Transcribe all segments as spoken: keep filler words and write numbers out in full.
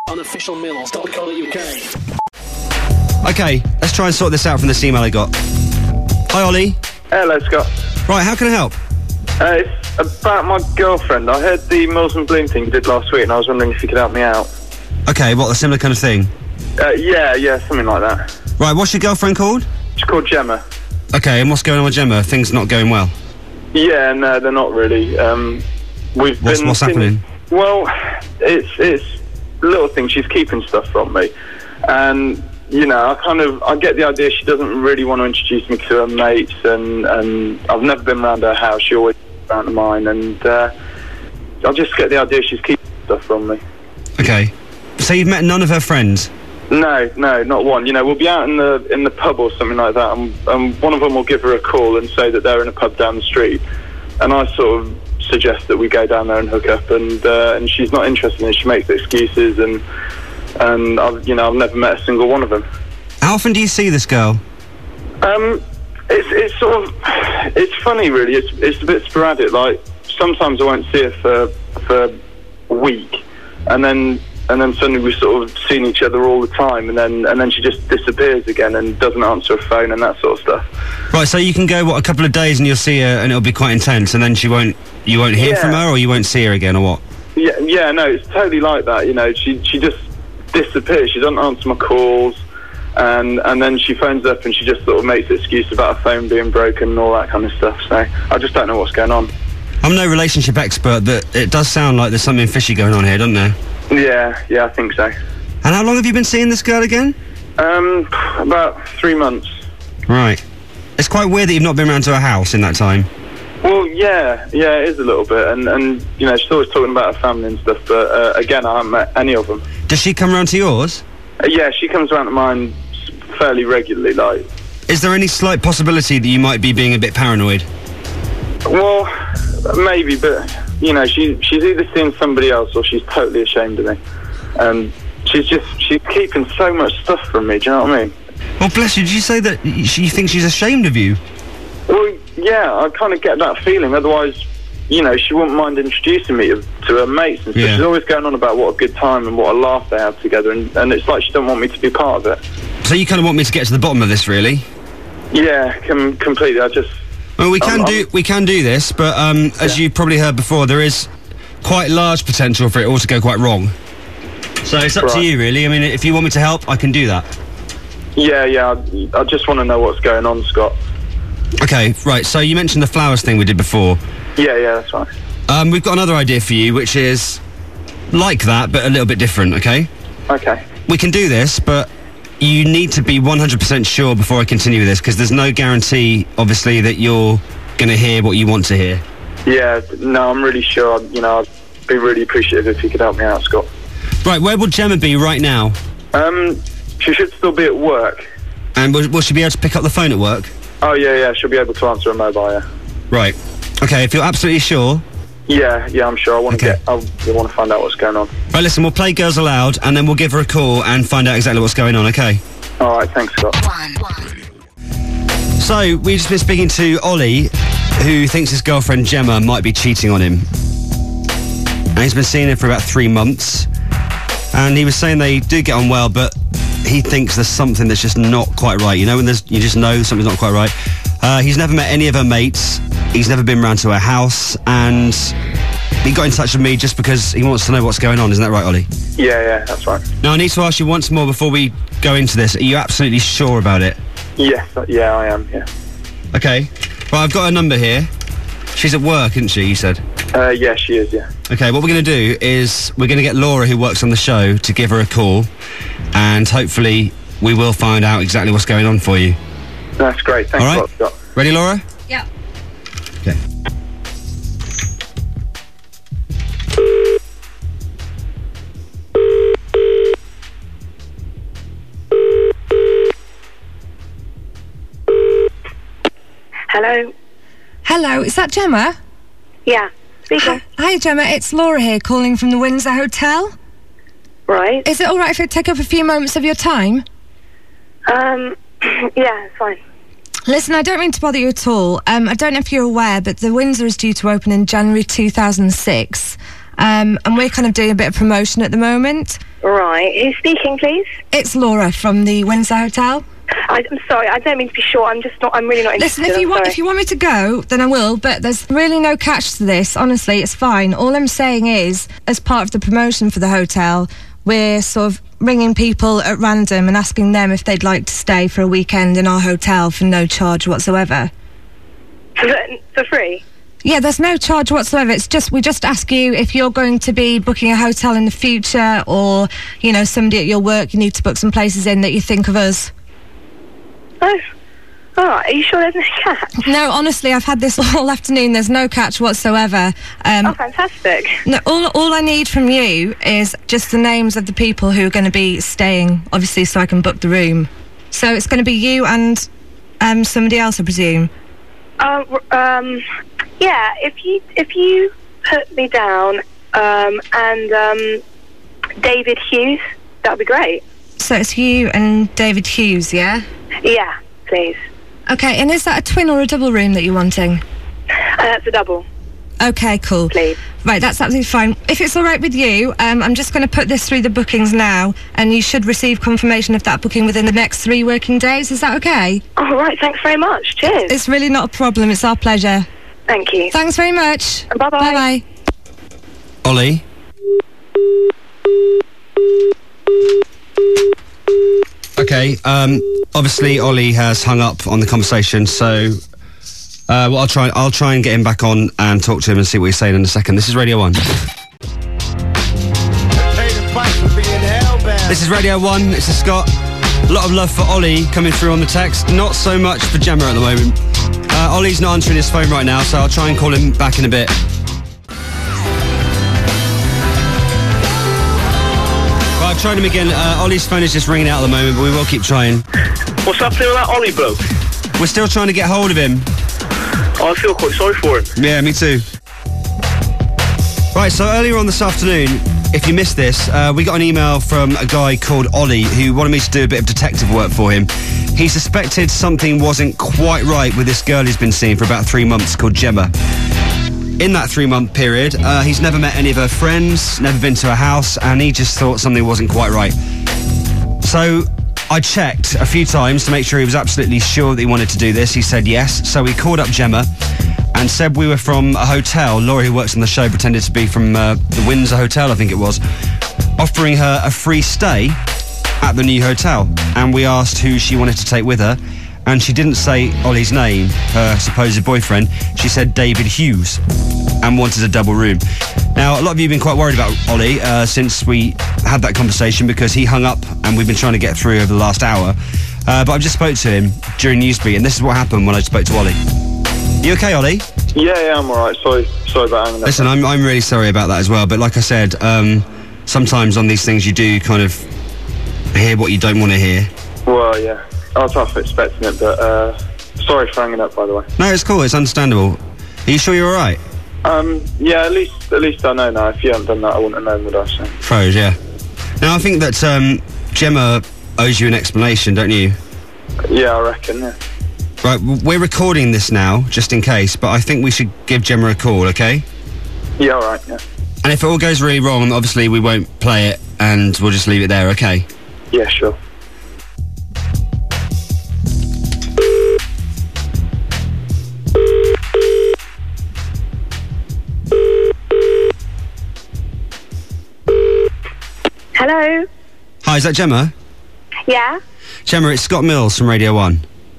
Unofficial mills dot co dot U K. Okay, let's try and sort this out from this email I got. Hi, Ollie. Hello, Scott. Right, how can I help? Uh, it's about my girlfriend. I heard the Mills and Bloom thing you did last week, and I was wondering if you could help me out. Okay, what, a similar kind of thing? Uh, yeah, yeah, something like that. Right, what's your girlfriend called? She's called Gemma. Okay, and what's going on with Gemma? Things not going well? Yeah, no, they're not really. Um, we've what's, been... What's happening? Well, it's it's little things. She's keeping stuff from me, and you know, I kind of I get the idea she doesn't really want to introduce me to her mates, and and I've never been around her house. She always around to mine, and uh, I just get the idea she's keeping stuff from me. Okay, so you've met none of her friends? No, no, not one. You know, we'll be out in the in the pub or something like that, and, and one of them will give her a call and say that they're in a pub down the street, and I sort of suggest that we go down there and hook up, and uh, and she's not interested in it. She makes excuses, and and I've you know I've never met a single one of them. How often do you see this girl? Um, it's it's sort of it's funny really. It's it's a bit sporadic. Like sometimes I won't see her for for a week, and then. And then suddenly we've sort of seen each other all the time, and then and then she just disappears again and doesn't answer a phone and that sort of stuff. Right, so you can go, what, a couple of days and you'll see her and it'll be quite intense, and then she won't, you won't hear yeah. from her, or you won't see her again, or what? Yeah, yeah, no, it's totally like that, you know, she she just disappears, she doesn't answer my calls, and and then she phones up and she just sort of makes an excuse about her phone being broken and all that kind of stuff, so I just don't know what's going on. I'm no relationship expert, but it does sound like there's something fishy going on here, doesn't there? Yeah, yeah, I think so. And how long have you been seeing this girl again? Um, about three months. Right. It's quite weird that you've not been around to her house in that time. Well, yeah, yeah, it is a little bit, and, and you know, she's always talking about her family and stuff, but uh, again, I haven't met any of them. Does she come around to yours? Uh, yeah, she comes around to mine fairly regularly, like... Is there any slight possibility that you might be being a bit paranoid? Well, maybe, but... You know, she she's either seeing somebody else or she's totally ashamed of me. And she's just, she's keeping so much stuff from me, do you know what I mean? Well, bless you, did you say that she thinks she's ashamed of you? Well, yeah, I kind of get that feeling. Otherwise, you know, she wouldn't mind introducing me to, to her mates and stuff. Yeah. She's always going on about what a good time and what a laugh they have together, and, and it's like she don't want me to be part of it. So you kind of want me to get to the bottom of this, really? Yeah, com- completely. I just... Well, we can I'm, do I'm, we can do this, but um, as yeah. you probably heard before, there is quite large potential for it all to go quite wrong. So it's up right. to you, really. I mean, if you want me to help, I can do that. Yeah, yeah. I, I just want to know what's going on, Scott. Okay, right. So you mentioned the flowers thing we did before. Yeah, yeah, that's right. Um, we've got another idea for you, which is like that, but a little bit different. Okay. Okay. We can do this, but you need to be one hundred percent sure before I continue with this, because there's no guarantee, obviously, that you're going to hear what you want to hear. Yeah, no, I'm really sure. You know, I'd be really appreciative if you could help me out, Scott. Right, where would Gemma be right now? Um, she should still be at work. And will, will she be able to pick up the phone at work? Oh, yeah, yeah, she'll be able to answer a mobile, yeah. Right. Okay, if you're absolutely sure... Yeah, yeah, I'm sure. I want to Okay. get... I want to find out what's going on. Right, listen, we'll play Girls Aloud, and then we'll give her a call and find out exactly what's going on, okay? All right, thanks, Scott. So, we've just been speaking to Ollie, who thinks his girlfriend Gemma might be cheating on him. And he's been seeing her for about three months. And he was saying they do get on well, but he thinks there's something that's just not quite right. You know, when there's, you just know something's not quite right. Uh, he's never met any of her mates. He's never been round to her house. And he got in touch with me just because he wants to know what's going on. Isn't that right, Ollie? Yeah, yeah, that's right. Now, I need to ask you once more before we go into this. Are you absolutely sure about it? Yes, yeah, I am, yeah. Okay. Well, I've got her number here. She's at work, isn't she, you said? Uh, yeah, she is, yeah. Okay, what we're going to do is we're going to get Laura, who works on the show, to give her a call, and hopefully we will find out exactly what's going on for you. That's great. Thanks All right. a lot, Scott. Ready, Laura? Yeah. Okay. Hello. Hello, is that Gemma? Yeah. Speaking. Hi, hi, Gemma. It's Laura here, calling from the Windsor Hotel. Right. Is it all right if I take up a few moments of your time? Um. Yeah, it's fine. Listen, I don't mean to bother you at all. Um, I don't know if you're aware, but the Windsor is due to open in January two thousand six, um, and we're kind of doing a bit of promotion at the moment. Right. Who's speaking, please? It's Laura from the Windsor Hotel. I, I'm sorry. I don't mean to be short. I'm just not. I'm really not interested. Listen, if you I'm want, sorry. if you want me to go, then I will. But there's really no catch to this. Honestly, it's fine. All I'm saying is, as part of the promotion for the hotel, we're sort of ringing people at random and asking them if they'd like to stay for a weekend in our hotel for no charge whatsoever. For, for free. Yeah, there's no charge whatsoever. It's just, we just ask you if you're going to be booking a hotel in the future, or, you know, somebody at your work, you need to book some places in, that you think of us. Oh. All right. Are you sure there's no catch? No, honestly, I've had this all afternoon. There's no catch whatsoever. Um, Oh, fantastic. no, all, all I need from you is just the names of the people who are going to be staying, obviously, so I can book the room. So it's going to be you and um, somebody else, I presume. Um, um, yeah. If you if you put me down, um, and um, David Hughes, that'd be great. So it's you and David Hughes, yeah? Yeah, please. Okay, and is that a twin or a double room that you're wanting? Uh, that's a double, Okay, cool. please. Right, that's absolutely fine. If it's all right with you, um, I'm just going to put this through the bookings now, and you should receive confirmation of that booking within the next three working days. Is that okay? All right. Thanks very much. Cheers. It's really not a problem. It's our pleasure. Thank you. Thanks very much. Bye-bye. Bye-bye. Ollie? Okay, um, obviously Ollie has hung up on the conversation, so uh, well, I'll try. I'll try and get him back on and talk to him and see what he's saying in a second. This is Radio One. This is Radio One. This is Scott. A lot of love for Ollie coming through on the text. Not so much for Gemma at the moment. Uh, Ollie's not answering his phone right now, so I'll try and call him back in a bit. I've tried him again. Uh, Ollie's phone is just ringing out at the moment, but we will keep trying. What's happening with that Ollie bloke? We're still trying to get hold of him. Oh, I feel quite sorry for him. Yeah, me too. Right, so earlier on this afternoon, if you missed this, uh, we got an email from a guy called Ollie who wanted me to do a bit of detective work for him. He suspected something wasn't quite right with this girl he's been seeing for about three months called Gemma. In that three-month period, uh, he's never met any of her friends, never been to her house, and he just thought something wasn't quite right. So I checked a few times to make sure he was absolutely sure that he wanted to do this. He said yes. So we called up Gemma and said we were from a hotel. Laura, who works on the show, pretended to be from uh, the Windsor Hotel, I think it was, offering her a free stay at the new hotel. And we asked who she wanted to take with her. And she didn't say Ollie's name, her supposed boyfriend. She said David Hughes and wanted a double room. Now, a lot of you have been quite worried about Ollie uh, since we had that conversation, because he hung up and we've been trying to get through over the last hour. Uh, but I just spoke to him during Newsbeat, and this is what happened when I spoke to Ollie. You okay, Ollie? Yeah, yeah, I'm alright. Sorry, sorry about hanging up. Listen, I'm, I'm really sorry about that as well. But like I said, um, sometimes on these things you do kind of hear what you don't want to hear. Well, yeah. I was half expecting it, but uh, sorry for hanging up, by the way. No, it's cool. It's understandable. Are you sure you're all right? Um, yeah, at least at least I know now. If you hadn't done that, I wouldn't have known, would I? So. Froze, yeah. Now, I think that um, Gemma owes you an explanation, don't you? Yeah, I reckon, yeah. Right, w- we're recording this now, just in case, but I think we should give Gemma a call, okay? Yeah, alright, yeah. And if it all goes really wrong, obviously we won't play it, and we'll just leave it there, okay? Yeah, sure. Hello. Hi, is that Gemma? Yeah. Gemma, it's Scott Mills from Radio one.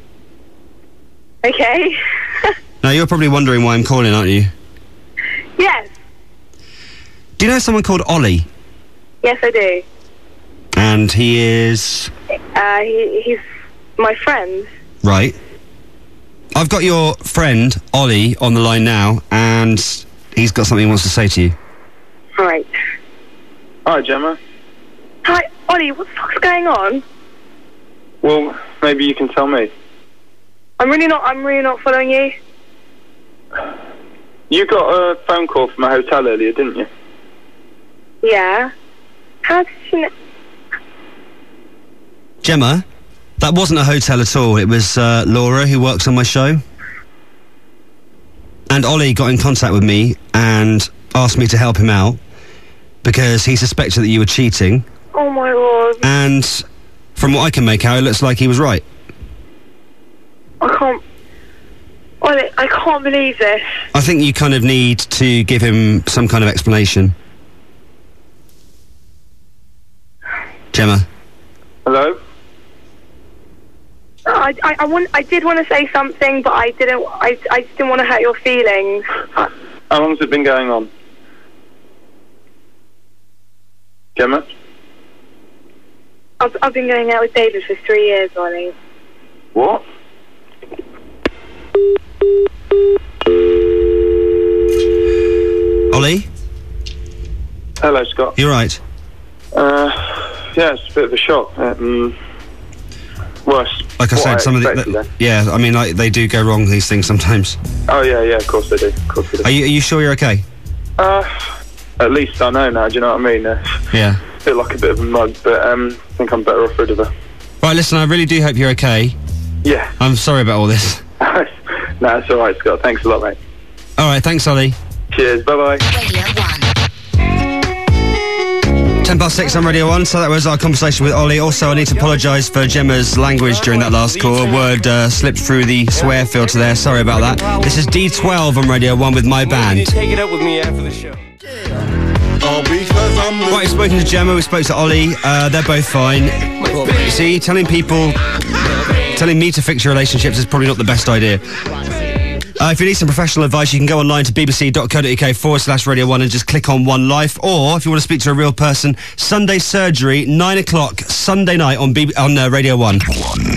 Okay. Now, you're probably wondering why I'm calling, aren't you? Yes. Do you know someone called Ollie? Yes, I do. And he is... Uh, he, he's my friend. Right. I've got your friend, Ollie, on the line now, and he's got something he wants to say to you. Right. Hi, Gemma. Hi, Ollie. What the fuck's going on? Well, maybe you can tell me. I'm really not. I'm really not following you. You got a phone call from a hotel earlier, didn't you? Yeah. How did you know? Gemma, that wasn't a hotel at all. It was uh, Laura, who works on my show. And Ollie got in contact with me and asked me to help him out because he suspected that you were cheating. Oh my god. And from what I can make out, it looks like he was right. I can't... Ollie, I can't believe this. I think you kind of need to give him some kind of explanation. Gemma? Hello? I, I, I, want, I did want to say something, but I didn't. I, I just didn't want to hurt your feelings. How long has it been going on? Gemma? I've, I've been going out with David for three years, Ollie. What? Ollie? Hello, Scott. You're right. Uh, yeah, it's a bit of a shock. Um, worse. Like I what said, some of the... expected the then. yeah, I mean, like, they do go wrong, these things, sometimes. Oh, yeah, yeah, of course they do. Of course they do. Are you, are you sure you're okay? Uh, at least I know now, do you know what I mean? Uh, Yeah. feel like a bit of a mug, but um, I think I'm better off rid of her. Right, listen, I really do hope you're okay. Yeah. I'm sorry about all this. No, it's alright, Scott. Thanks a lot, mate. Alright, thanks, Ollie. Cheers, bye-bye. Radio one. ten past six on Radio one, so that was our conversation with Ollie. Also, I need to apologise for Gemma's language during that last call. A word uh, slipped through the swear filter there. Sorry about that. This is D twelve on Radio one with My Band. Take it up with me after the show. Right, we've spoken to Gemma, we spoke to Ollie. Uh, they're both fine. You see, telling people, telling me to fix your relationships is probably not the best idea. Uh, if you need some professional advice, you can go online to bbc.co.uk forward slash Radio one and just click on One Life. Or if you want to speak to a real person, Sunday Surgery, nine o'clock Sunday night on, B- on uh, Radio one.